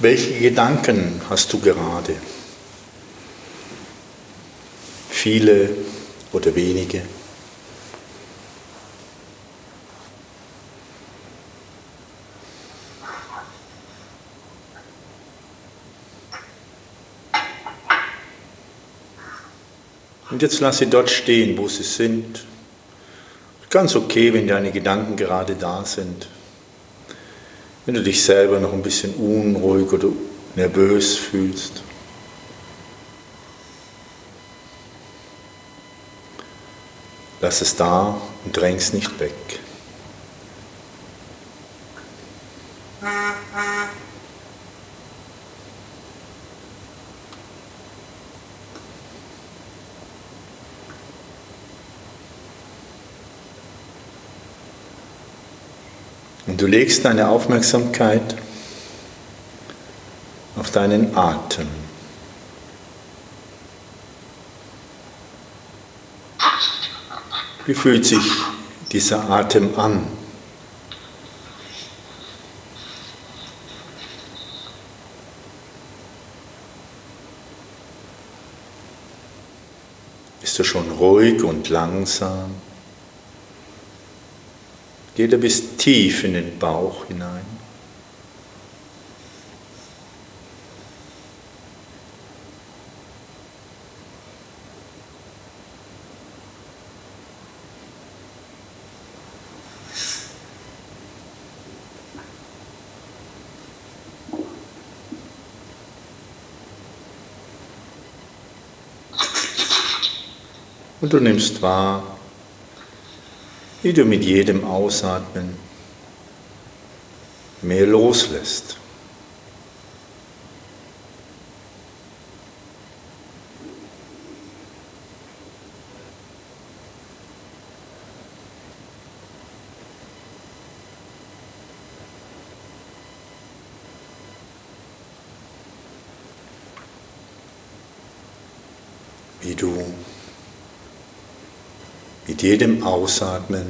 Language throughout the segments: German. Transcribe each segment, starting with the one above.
Welche Gedanken hast du gerade? Viele oder wenige? Und jetzt lass sie dort stehen, wo sie sind. Ganz okay, wenn deine Gedanken gerade da sind. Wenn du dich selber noch ein bisschen unruhig oder nervös fühlst. Lass es da und dräng's nicht weg. Und du legst deine Aufmerksamkeit auf deinen Atem. Wie fühlt sich dieser Atem an? Ist er schon ruhig und langsam? Geht er bis tief in den Bauch hinein? Und du nimmst wahr, wie du mit jedem Ausatmen mehr loslässt. Wie du mit jedem Ausatmen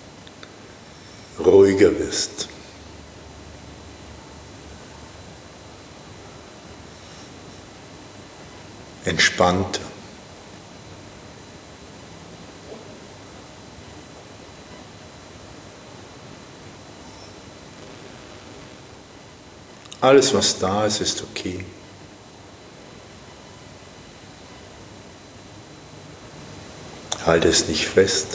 ruhiger wirst. Entspannter. Alles, was da ist, ist okay. Halte es nicht fest.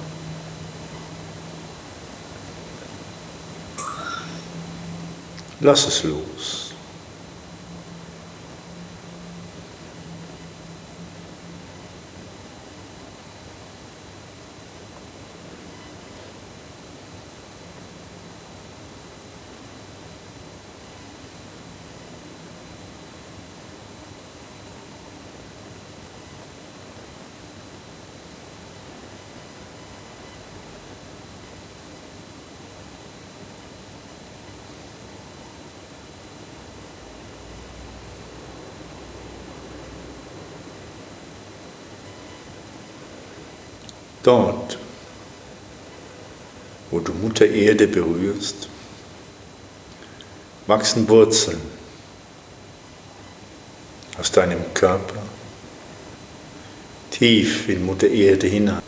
Lass es los. Dort, wo du Mutter Erde berührst, wachsen Wurzeln aus deinem Körper tief in Mutter Erde hinein.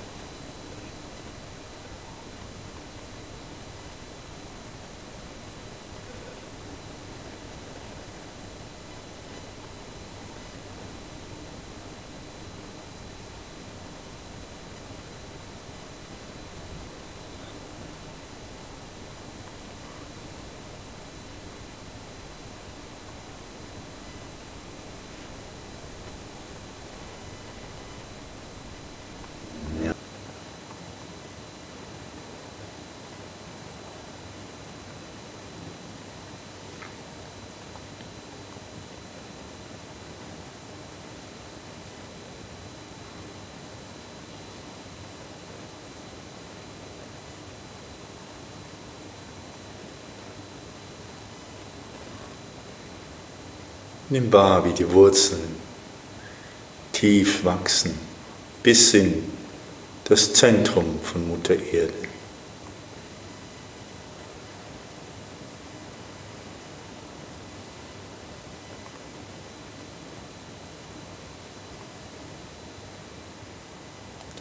Nimm wahr, wie die Wurzeln tief wachsen bis in das Zentrum von Mutter Erde.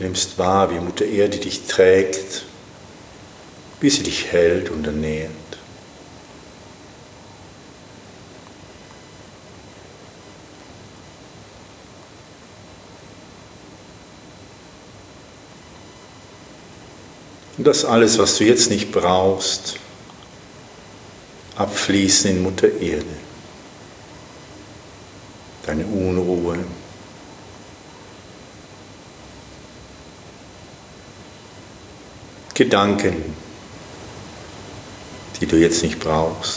Du nimmst wahr, wie Mutter Erde dich trägt, wie sie dich hält und ernährt. Und das alles, was du jetzt nicht brauchst, abfließen in Mutter Erde. Deine Unruhe, Gedanken, die du jetzt nicht brauchst.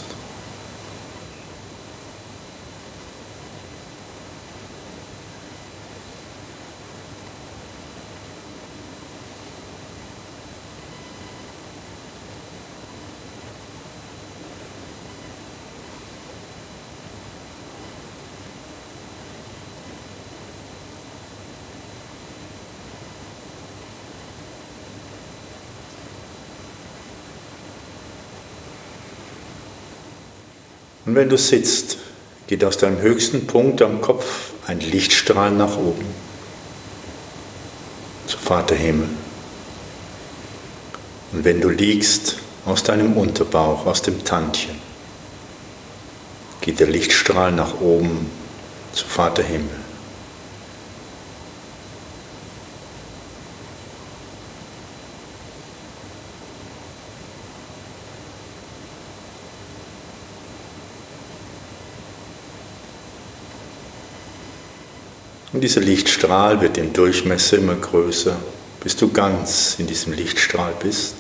Und wenn du sitzt, geht aus deinem höchsten Punkt am Kopf ein Lichtstrahl nach oben, zu Vater Himmel. Und wenn du liegst, aus deinem Unterbauch, aus dem Tantchen, geht der Lichtstrahl nach oben zu Vater Himmel. Und dieser Lichtstrahl wird im Durchmesser immer größer, bis du ganz in diesem Lichtstrahl bist.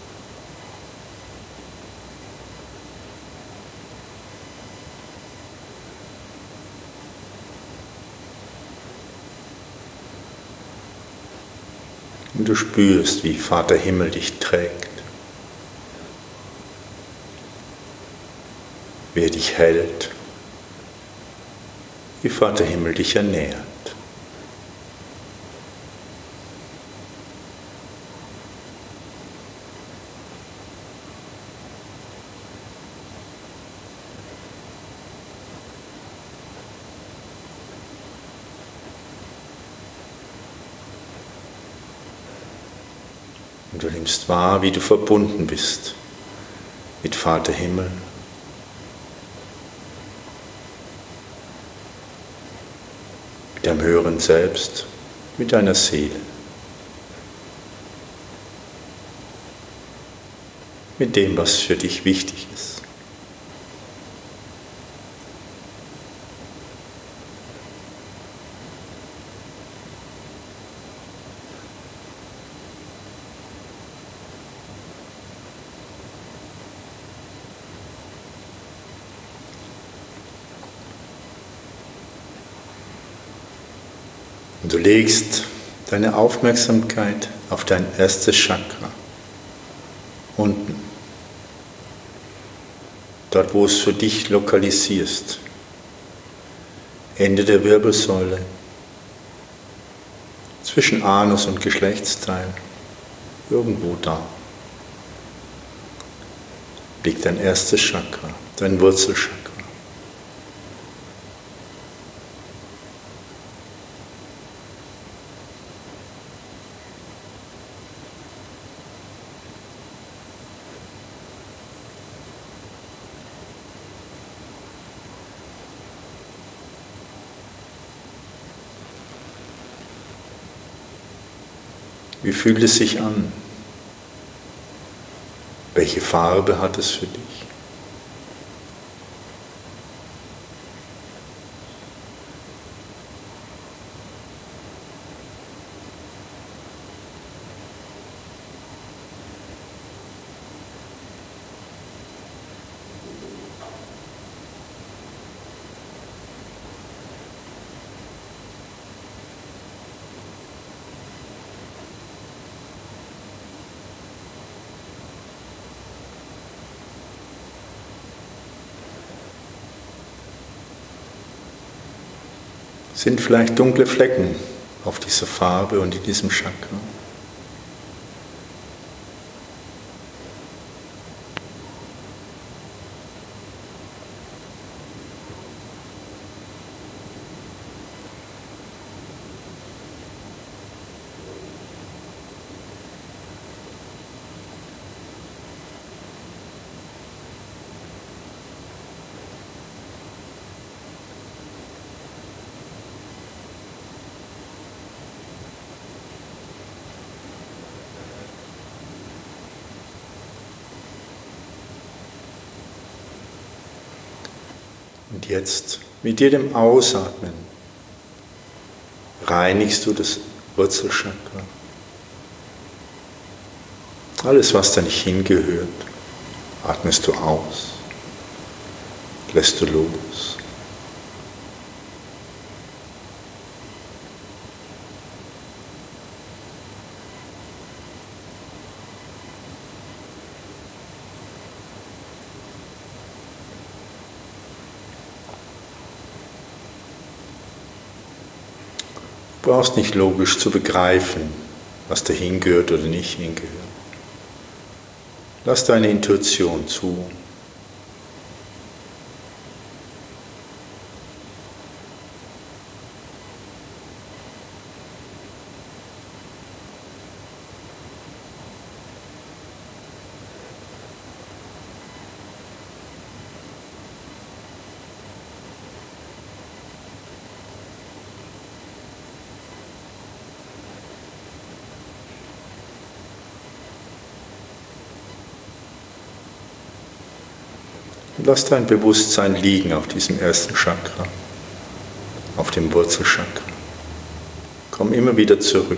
Und du spürst, wie Vater Himmel dich trägt, wie er dich hält, wie Vater Himmel dich ernährt. Und du nimmst wahr, wie du verbunden bist mit Vater Himmel, mit deinem höheren Selbst, mit deiner Seele, mit dem, was für dich wichtig ist. Und du legst deine Aufmerksamkeit auf dein erstes Chakra, unten, dort wo es für dich lokalisierst, Ende der Wirbelsäule, zwischen Anus und Geschlechtsteil, irgendwo da, liegt dein erstes Chakra, dein Wurzelchakra. Wie fühlt es sich an? Welche Farbe hat es für dich? Sind vielleicht dunkle Flecken auf dieser Farbe und in diesem Chakra? Und jetzt mit jedem Ausatmen reinigst du das Wurzelchakra. Alles, was da nicht hingehört, atmest du aus, lässt du los. Du brauchst nicht logisch zu begreifen, was da hingehört oder nicht hingehört. Lass deine Intuition zu. Lass dein Bewusstsein liegen auf diesem ersten Chakra, auf dem Wurzelchakra. Komm immer wieder zurück.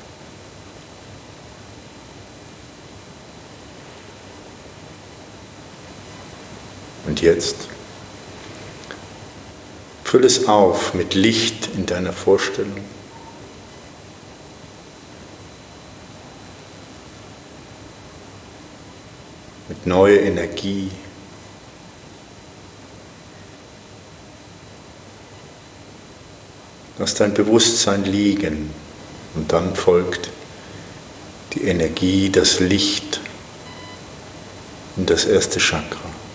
Und jetzt füll es auf mit Licht in deiner Vorstellung. Mit neuer Energie. Lass dein Bewusstsein liegen und dann folgt die Energie, das Licht in das erste Chakra.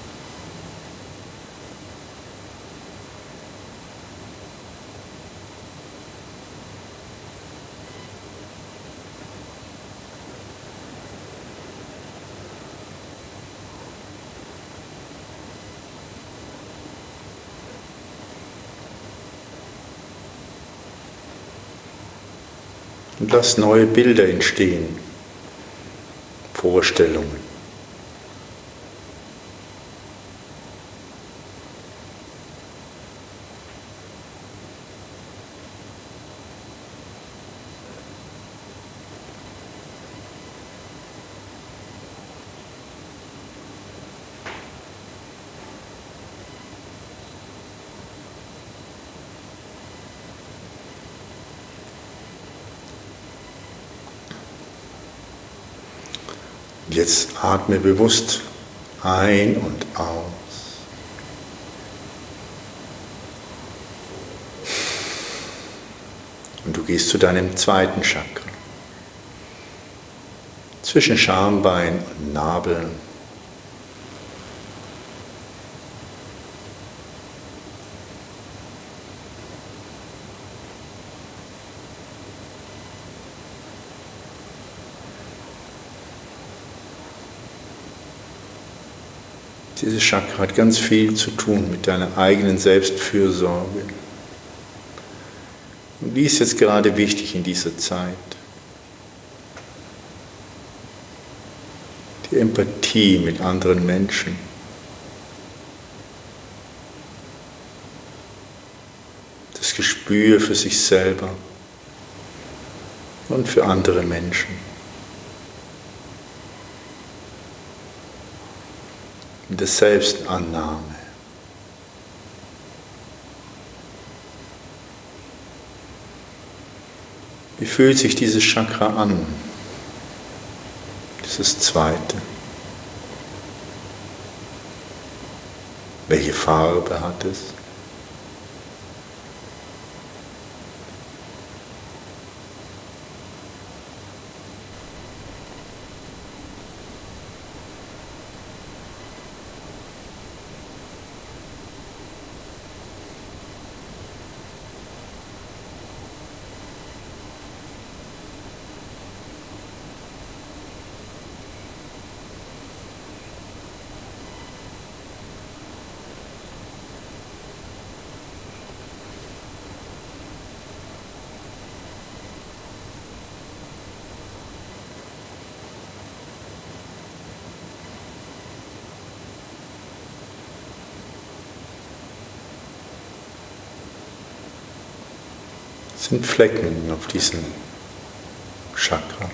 Und lass neue Bilder entstehen, Vorstellungen. Jetzt atme bewusst ein und aus. Und du gehst zu deinem zweiten Chakra. Zwischen Schambein und Nabel. Dieses Chakra hat ganz viel zu tun mit deiner eigenen Selbstfürsorge. Und die ist jetzt gerade wichtig in dieser Zeit. Die Empathie mit anderen Menschen. Das Gespür für sich selber und für andere Menschen. In der Selbstannahme. Wie fühlt sich dieses Chakra an? Dieses zweite. Welche Farbe hat es? sind Flecken auf diesem Chakra.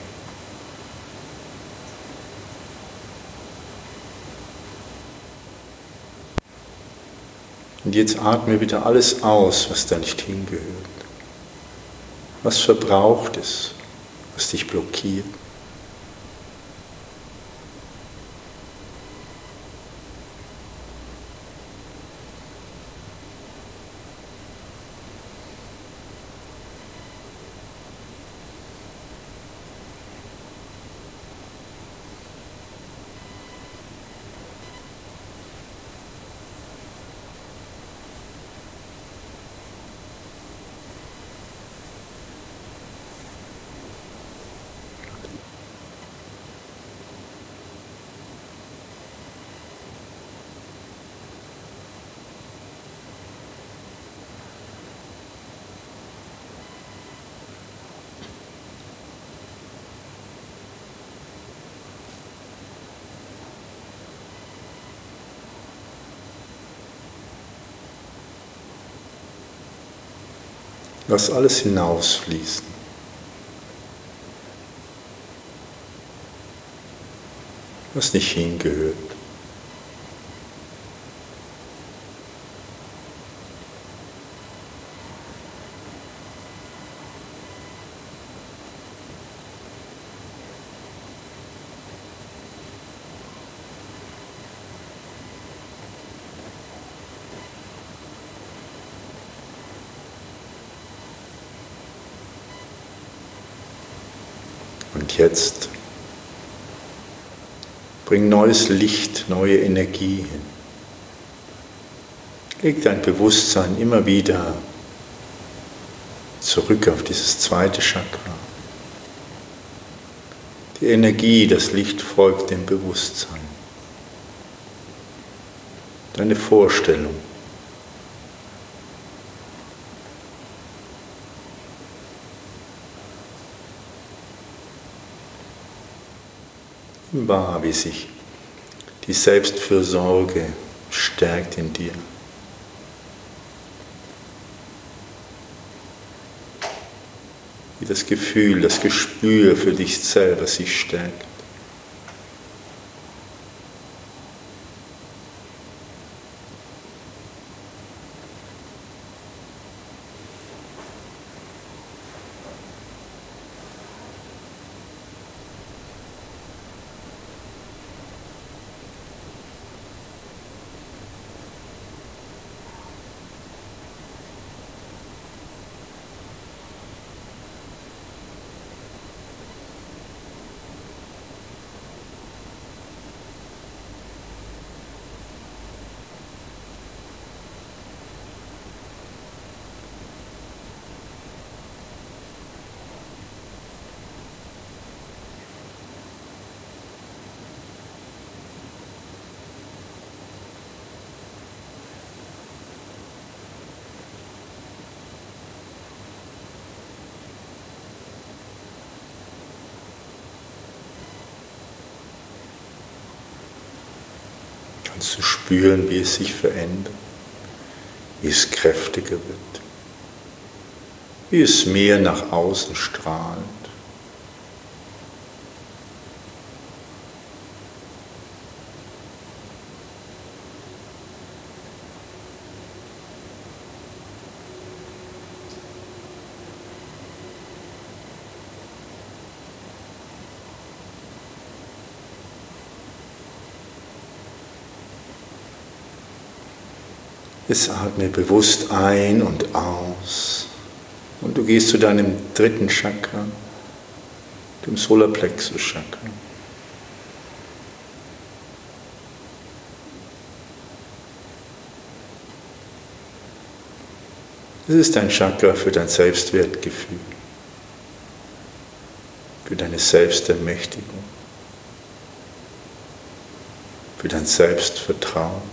Und jetzt atme wieder alles aus, was da nicht hingehört. Was verbraucht ist, was dich blockiert. Lass alles hinausfließen. Was nicht hingehört. Und jetzt bring neues Licht, neue Energie hin. Leg dein Bewusstsein immer wieder zurück auf dieses zweite Chakra. Die Energie, das Licht folgt dem Bewusstsein. Deine Vorstellung. Wahr, wie sich die Selbstfürsorge stärkt in dir. Wie das Gefühl, das Gespür für dich selber sich stärkt. Zu spüren, wie es sich verändert, wie es kräftiger wird, wie es mehr nach außen strahlt. Jetzt atme bewusst ein und aus und du gehst zu deinem dritten Chakra, dem Solarplexus Chakra. Das ist ein Chakra für dein Selbstwertgefühl, für deine Selbstermächtigung, für dein Selbstvertrauen.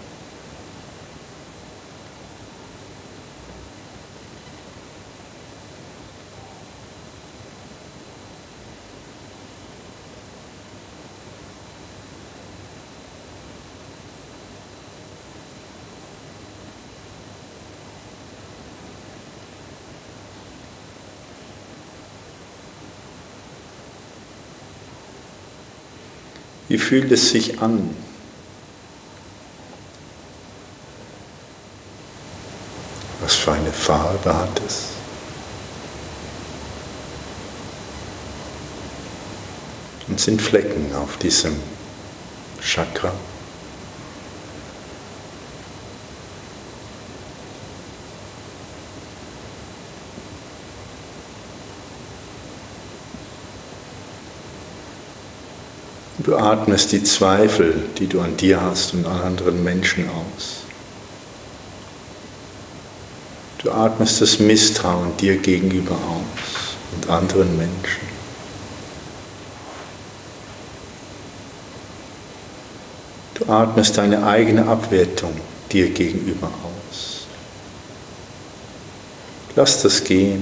Wie fühlt es sich an? Was für eine Farbe hat es? Und sind Flecken auf diesem Chakra? Du atmest die Zweifel, die du an dir hast und an anderen Menschen aus. Du atmest das Misstrauen dir gegenüber aus und anderen Menschen. Du atmest deine eigene Abwertung dir gegenüber aus. Lass das gehen.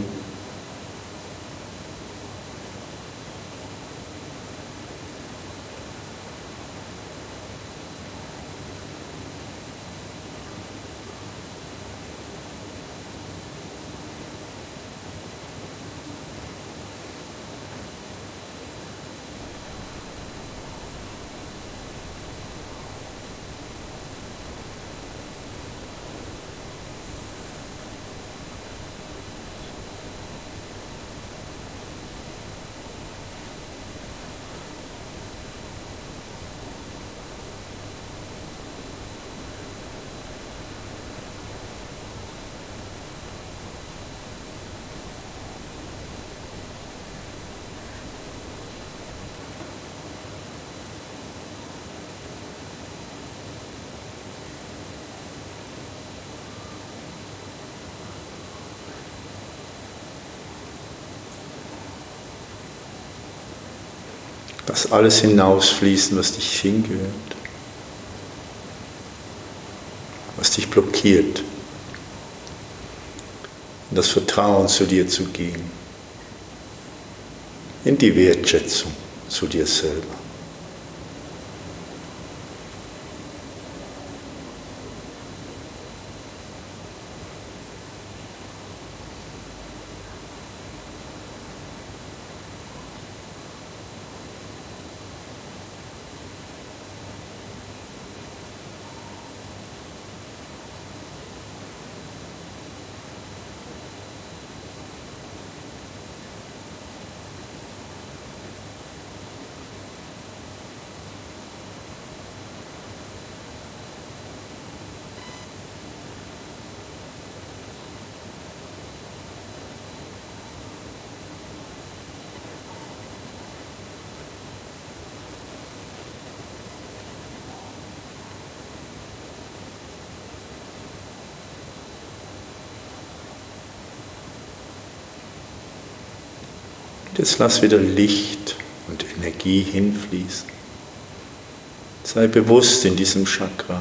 Lass alles hinausfließen, was dich hingehört, was dich blockiert, in das Vertrauen zu dir zu gehen, in die Wertschätzung zu dir selber. Jetzt lass wieder Licht und Energie hinfließen. Sei bewusst in diesem Chakra.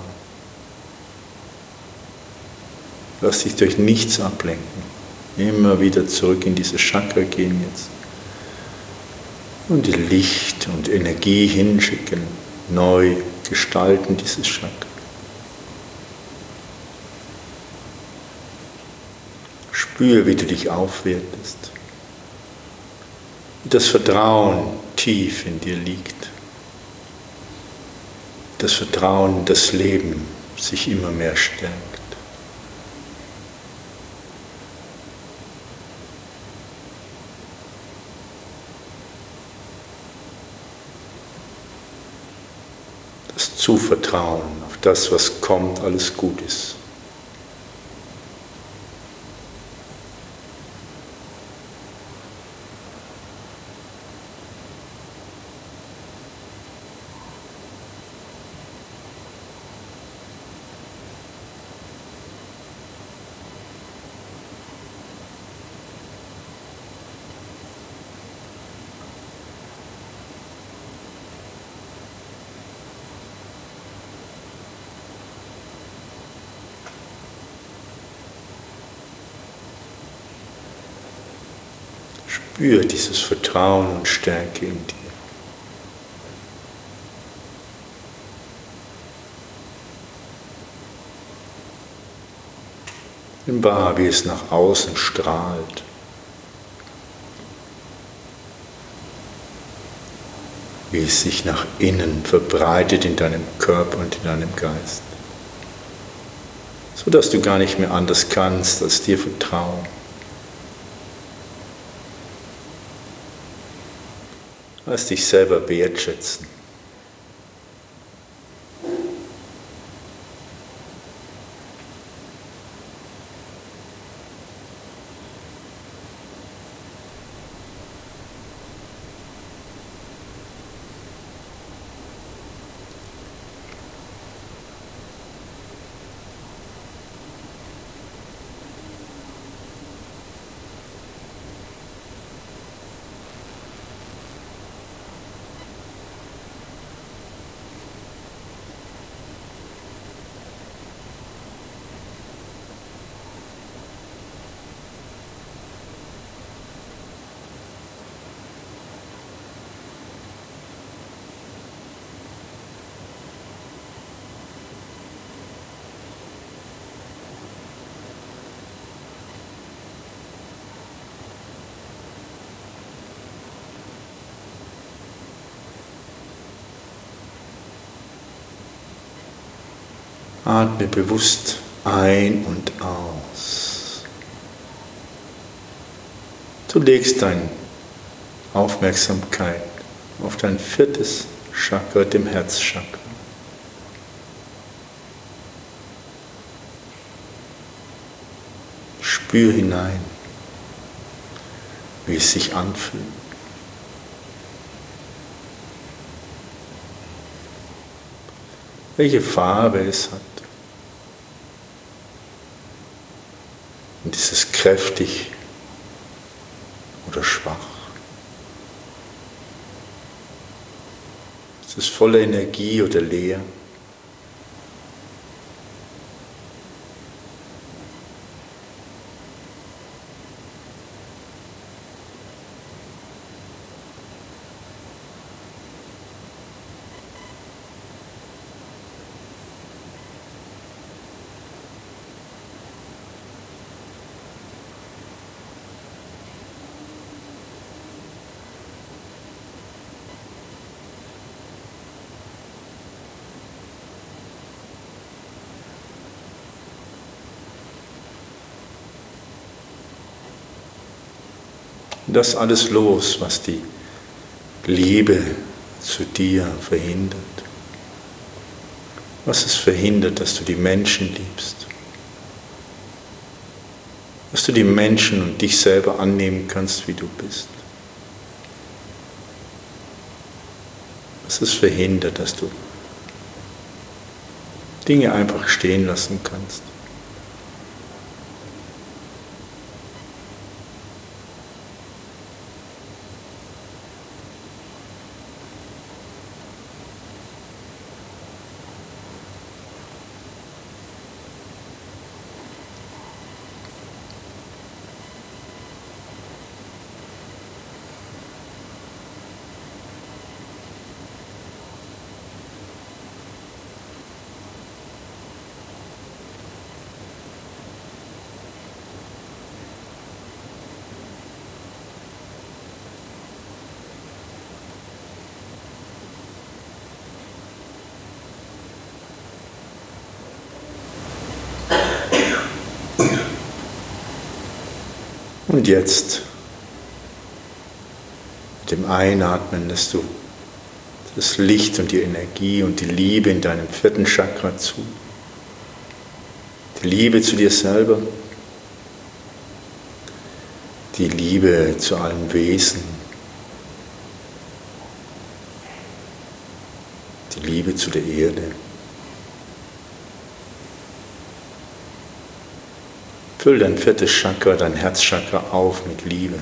Lass dich durch nichts ablenken. Immer wieder zurück in dieses Chakra gehen jetzt. Und Licht und Energie hinschicken. Neu gestalten dieses Chakra. Spür, wie du dich aufwertest. Das Vertrauen tief in dir liegt. Das Vertrauen in das Leben sich immer mehr stärkt. Das Zuvertrauen auf das, was kommt, alles gut ist. Spür dieses Vertrauen und Stärke in dir. Nimm wahr, wie es nach außen strahlt. wie es sich nach innen verbreitet in deinem Körper und in deinem Geist, sodass du gar nicht mehr anders kannst, als dir vertrauen. Als dich selber wertschätzen. Atme bewusst ein und aus. Du legst deine Aufmerksamkeit auf dein 4. Chakra, dem Herzchakra. Spür hinein, wie es sich anfühlt. Welche Farbe es hat. Und ist es kräftig oder schwach? Ist es voller Energie oder leer? Das alles los, was die Liebe zu dir verhindert. Was es verhindert, dass du die Menschen liebst. Dass du die Menschen und dich selber annehmen kannst, wie du bist. Was es verhindert, dass du Dinge einfach stehen lassen kannst. Und jetzt, mit dem Einatmen, lässt du das Licht und die Energie und die Liebe in deinem 4. Chakra zu. Die Liebe zu dir selber, die Liebe zu allen Wesen, die Liebe zu der Erde. Füll dein 4. Chakra, dein Herzchakra auf mit Liebe.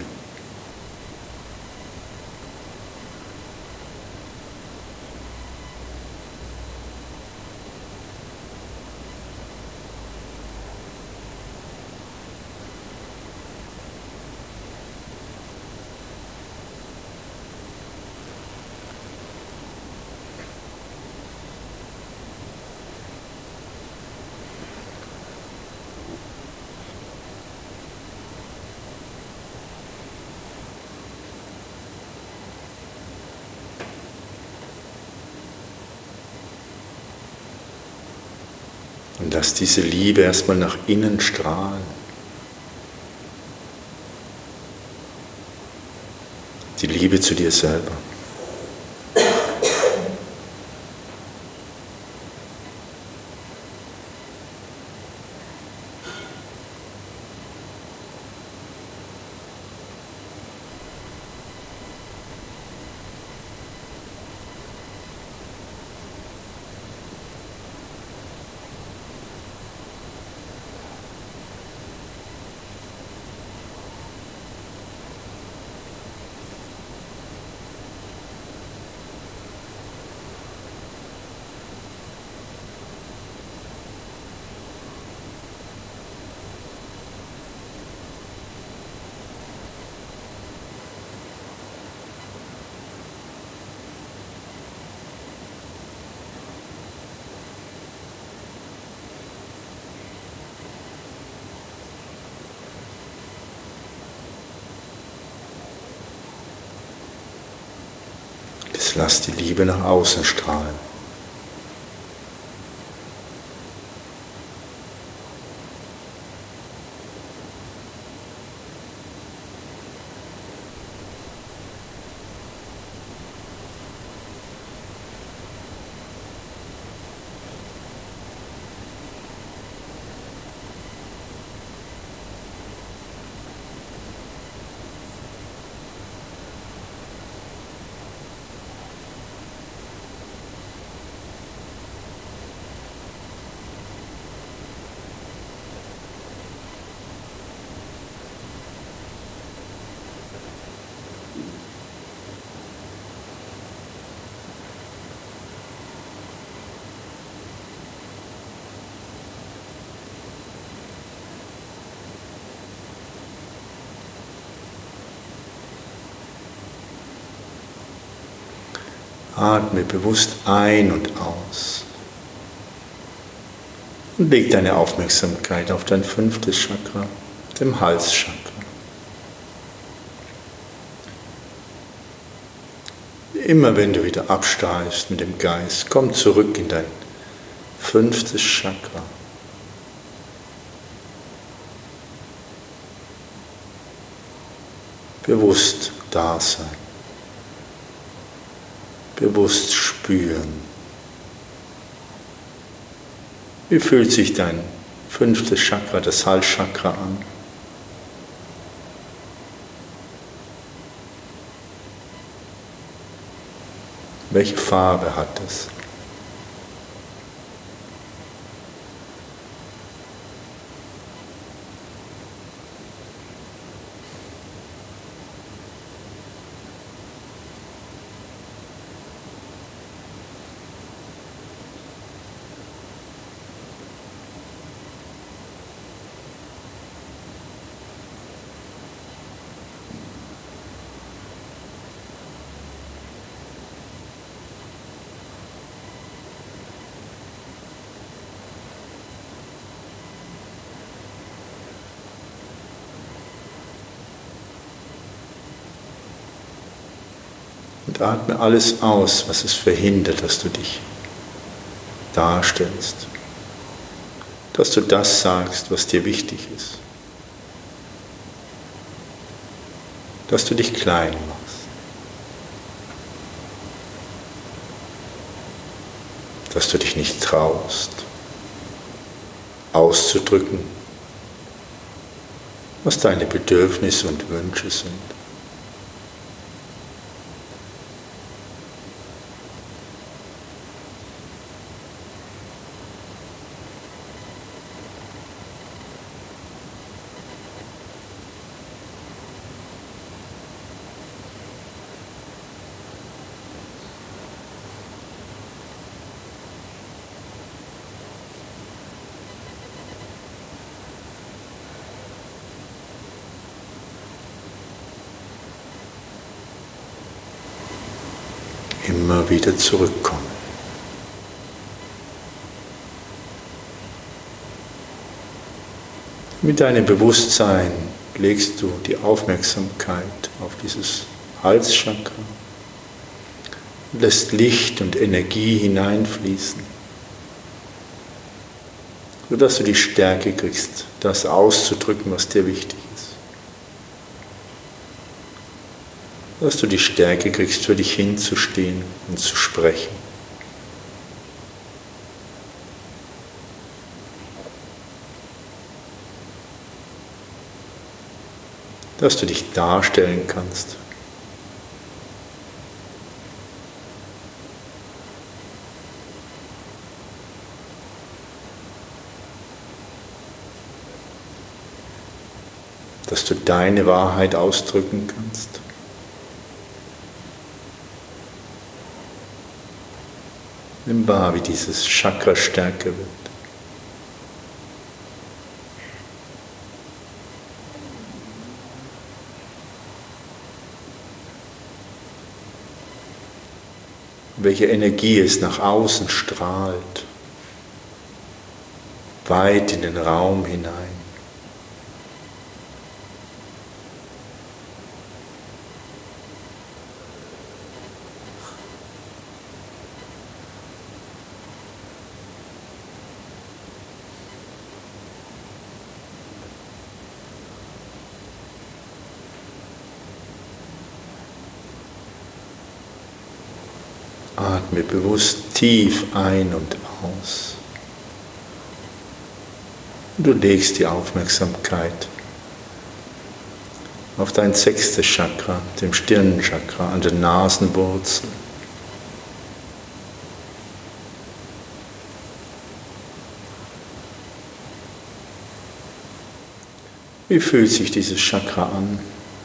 Und lass diese Liebe erstmal nach innen strahlen. Die Liebe zu dir selber. Jetzt lass die Liebe nach außen strahlen. Atme bewusst ein und aus. Und leg deine Aufmerksamkeit auf dein 5. Chakra, dem Halschakra. Immer wenn du wieder absteigst mit dem Geist, komm zurück in dein 5. Chakra. Bewusst da sein. Bewusst spüren. Wie fühlt sich dein 5. Chakra, das Halschakra, an? Welche Farbe hat es? Und atme alles aus, was es verhindert, dass du dich darstellst. Dass du das sagst, was dir wichtig ist. Dass du dich klein machst. Dass du dich nicht traust, auszudrücken, was deine Bedürfnisse und Wünsche sind. Immer wieder zurückkommen. Mit deinem Bewusstsein legst du die Aufmerksamkeit auf dieses Halschakra und lässt Licht und Energie hineinfließen sodass du die Stärke kriegst, das auszudrücken, was dir wichtig ist. Dass du die Stärke kriegst, für dich hinzustehen und zu sprechen. Dass du dich darstellen kannst. Dass du deine Wahrheit ausdrücken kannst. Nimm wahr, wie dieses Chakra stärker wird. Welche Energie es nach außen strahlt, weit in den Raum hinein. Atme bewusst tief ein und aus. Du legst die Aufmerksamkeit auf dein 6. Chakra, dem Stirnchakra, an der Nasenwurzel. Wie fühlt sich dieses Chakra an?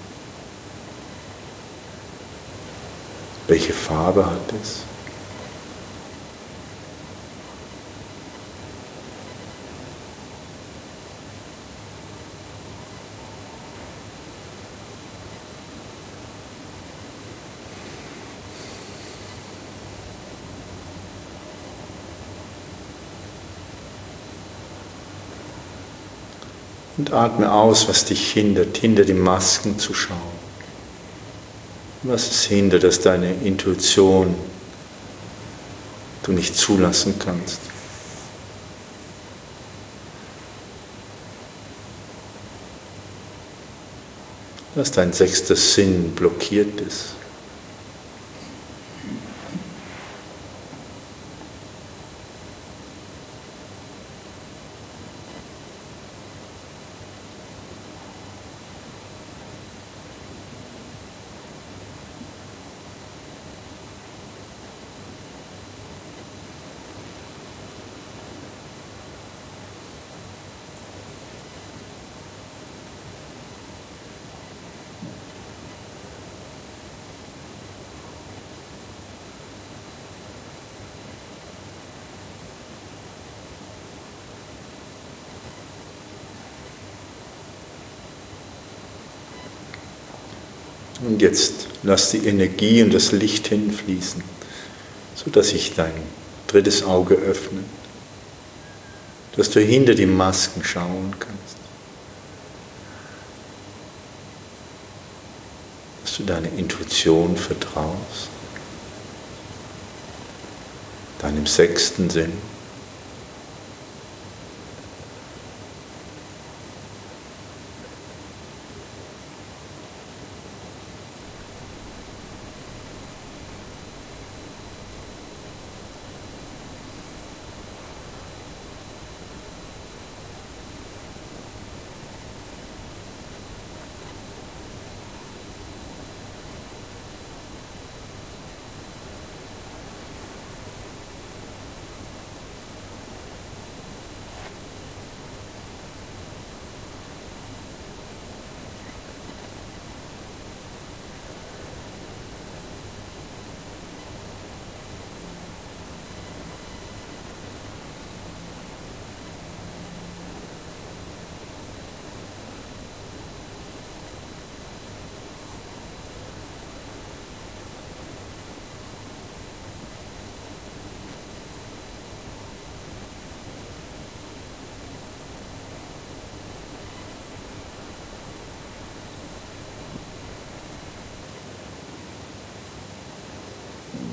Welche Farbe hat es? Und atme aus, was dich hindert, hinter die Masken zu schauen. Was es hindert, dass deine Intuition du nicht zulassen kannst. Dass dein 6. Sinn blockiert ist. Und jetzt lass die Energie und das Licht hinfließen, sodass sich dein 3. Auge öffnet, dass du hinter die Masken schauen kannst, dass du deiner Intuition vertraust, deinem 6. Sinn.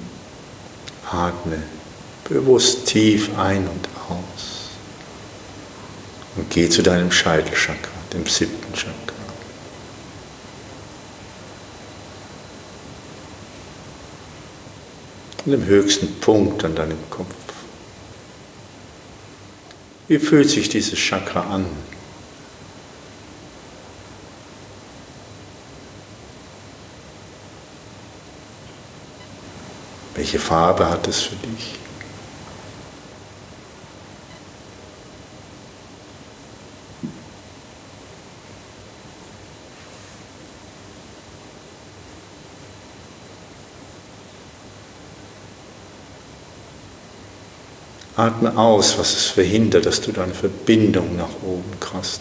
Atme bewusst tief ein und aus. Und geh zu deinem Scheitelchakra, dem 7. Chakra. Und dem höchsten Punkt an deinem Kopf. Wie fühlt sich dieses Chakra an? Welche Farbe hat es für dich? Atme aus, was es verhindert, dass du deine Verbindung nach oben kriegst.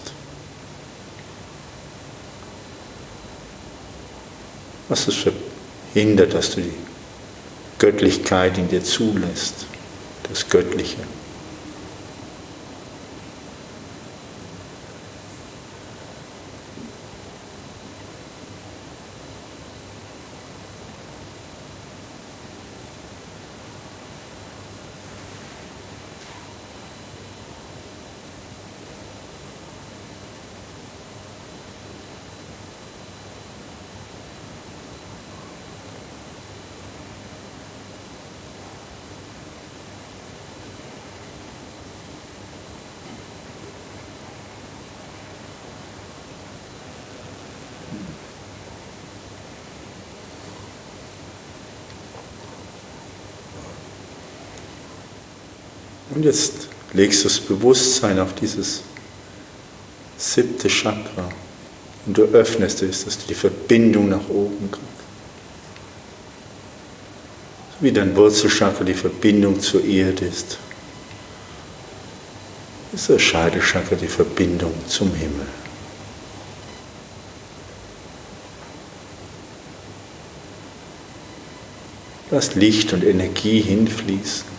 Was es verhindert, dass du die Göttlichkeit in dir zulässt, das Göttliche. Und jetzt legst du das Bewusstsein auf dieses 7. Chakra und du öffnest es, dass du die Verbindung nach oben kriegst. So wie dein Wurzelchakra die Verbindung zur Erde ist das Scheitelchakra die Verbindung zum Himmel. Lass Licht und Energie hinfließen.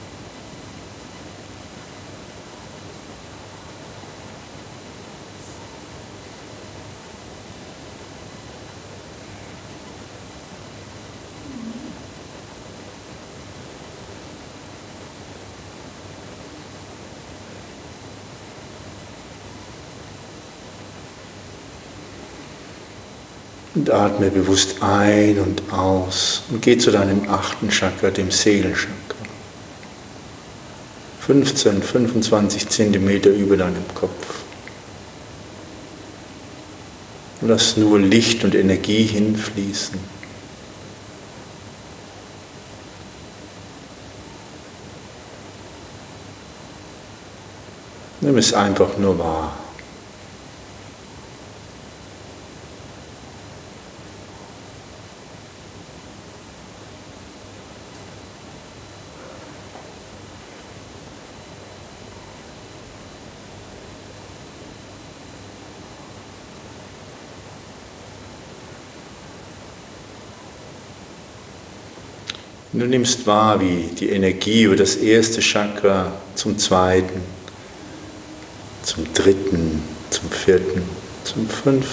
Und atme bewusst ein und aus und geh zu deinem 8. Chakra, dem Seelenchakra. 25 Zentimeter über deinem Kopf. Und lass nur Licht und Energie hinfließen. Nimm es einfach nur wahr. Du nimmst wahr, wie die Energie über das 1. Chakra zum 2., zum 3., zum 4., zum 5.,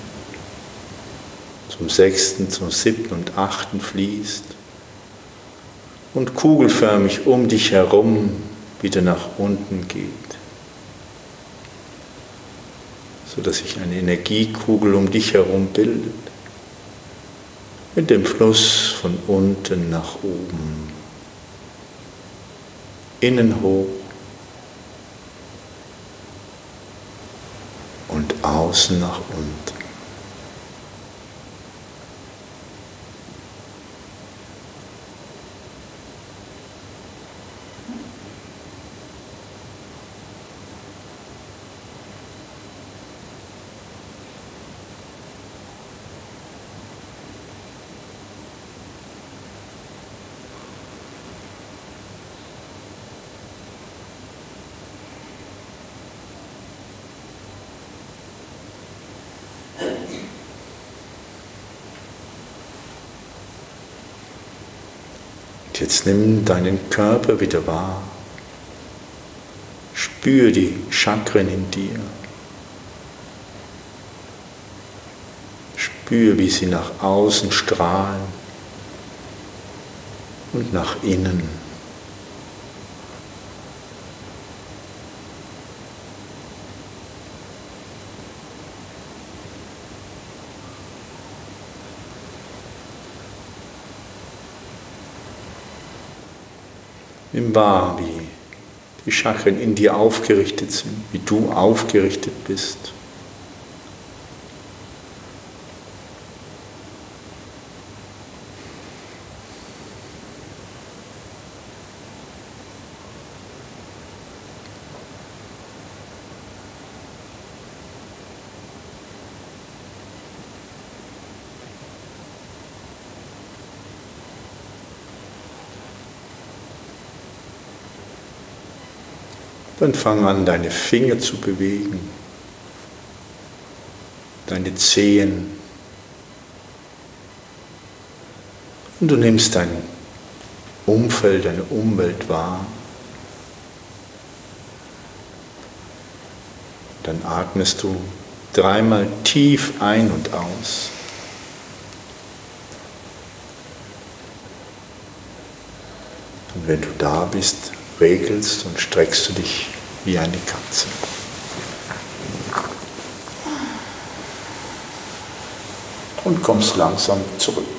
zum 6., zum 7. und 8. fließt und kugelförmig um dich herum wieder nach unten geht, sodass sich eine Energiekugel um dich herum bildet. Mit dem Fluss von unten nach oben, innen hoch und außen nach unten. Jetzt nimm deinen Körper wieder wahr. Spür die Chakren in dir. Spür, wie sie nach außen strahlen und nach innen. Nimm wahr, wie die Chakren in dir aufgerichtet sind, wie du aufgerichtet bist. Dann fang an, deine Finger zu bewegen, deine Zehen. Und du nimmst dein Umfeld, deine Umwelt wahr. Dann atmest du 3-mal tief ein und aus. Und wenn du da bist, regelst und streckst du dich wie eine Katze. Und kommst langsam zurück.